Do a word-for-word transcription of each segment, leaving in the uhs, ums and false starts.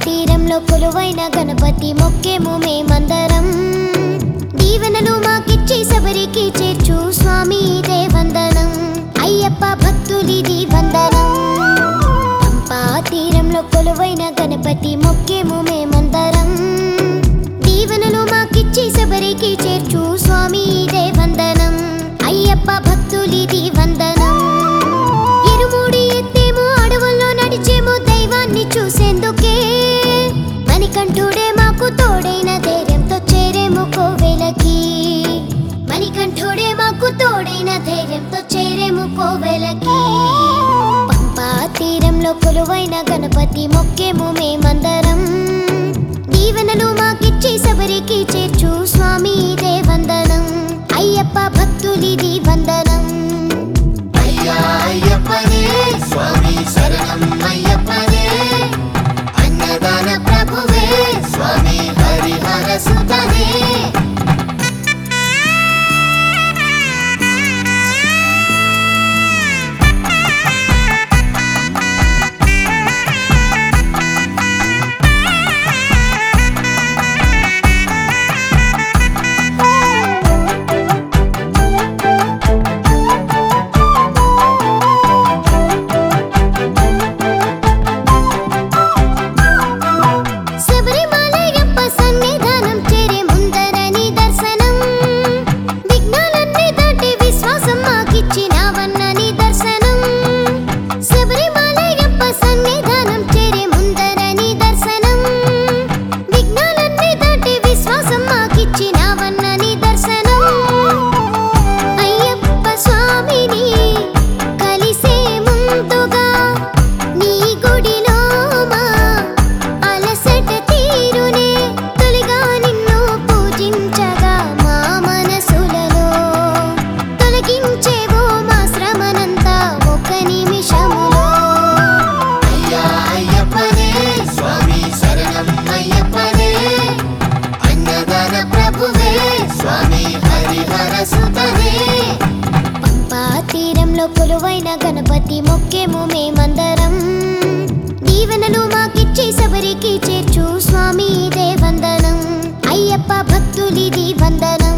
తీరంలో కొలువైన గణపతి మొక్కేము మేమందరం. దీవెనలు మాకిచ్చి శబరికి చేర్చు స్వామి ఇదే వందనం. అయ్యప్ప భక్తులిది వందనం. పంపా తీరంలో కొలువైన గణపతి మొక్కేము మేమందరం. దీవెనలు మాకిచ్చి శబరికి చేర్చు స్వామి ఇదే వందనం. అయ్యప్ప భక్తులిది వందనం. ఇరుముడి ఎత్తేమో అడవుల్లో నడిచేమో దైవాన్ని చూసేందుకే. మణికంఠుడే మాకు తోడైన ధైర్యంతో చేరేము కోవెలకి. మణికంఠుడే మాకు తోడైన ధైర్యంతో చేరేము కోవెలకి. పంపా తీరంలో కొలువైన గణపతి మొక్కేము మేమందరం. దీవెనలు మాకిచ్చి శబరికి చేర్చు స్వామి ఇదే వందనం. అయ్యప్ప భక్తులిది వందనం. అయ్యా అయ్యప్పనే స్వామి శరణం అయ్యప్పనే. అన్నదాన ప్రభువే స్వామి హరిహర సుతనే. కొలువైన గణపతి మొక్కేము మేమందరం. దీవెనలు మాకిచ్చి శబరికి చేర్చు స్వామి ఇదే వందనం. అయ్యప్ప భక్తులిది వందనం.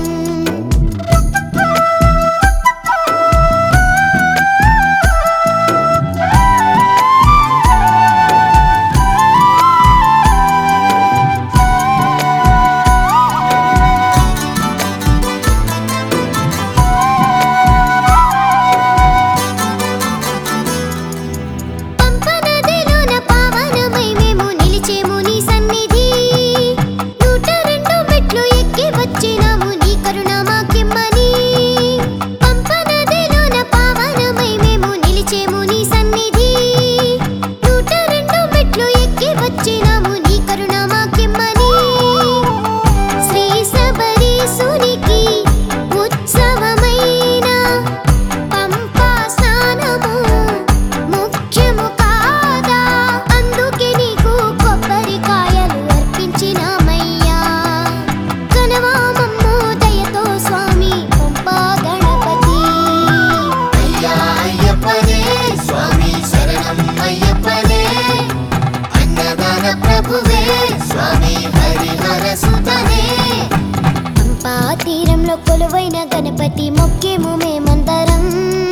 తీరంలో కొలువైన గణపతి మొక్కేము మేమందరం.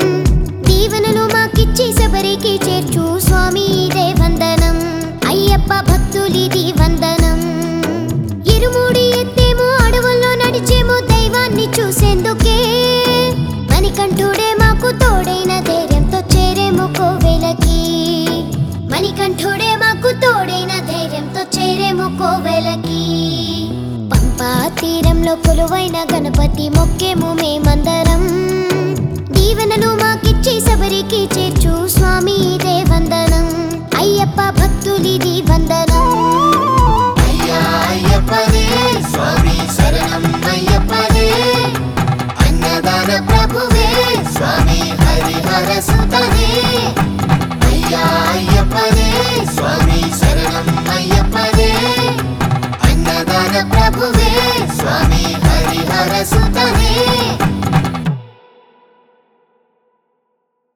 దీవెనలు మాకిచ్చి శబరికి చేర్చు స్వామి ఇదే వందనం. అయ్యప్ప భక్తులిది వందనం. ఇరుముడి ఎత్తేమో అడవుల్లో నడిచేమో దైవాన్ని చూసేందుకే. మణికంఠుడే మాకు తోడైన ధైర్యంతో చేరేము కోవెలకి. మణికంఠుడే మాకు తోడైన ధైర్యంతో చేరేము కోవెలకి. పంపా తీరంలో కొలువైన గణపతి మొక్కేము మేమందరం. దీవెనలు మాకిచ్చి శబరికి చేర్చు స్వామి ఇదే వందనం. అయ్యప్ప భక్తులిది వందనం. అయ్యా అయ్యప్పనే స్వామి శరణం అయ్యప్పనే. అన్నదాన ప్రభువే స్వామి హరిహర సుతనే. అయ్యా అయ్యప్పనే స్వామి శరణం అయ్యప్పనే. అన్నదాన ప్రభువే స్వామి హరిహర సుతనే.